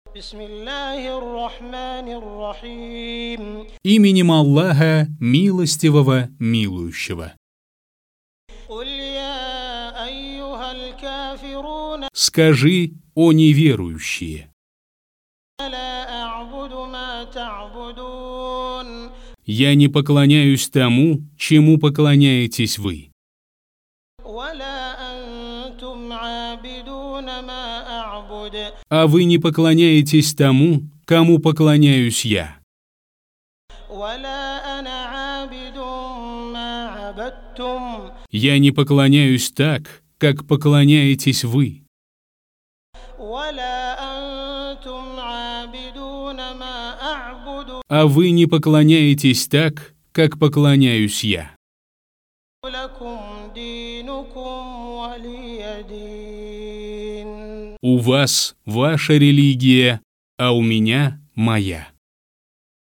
Именем Аллаха, милостивого, милующего. Скажи, о неверующие. Я не поклоняюсь тому, чему поклоняетесь вы. А вы не поклоняетесь тому, кому поклоняюсь я. Я не поклоняюсь так, как поклоняетесь вы. А вы не поклоняетесь так, как поклоняюсь я. У вас ваша религия, а у меня моя.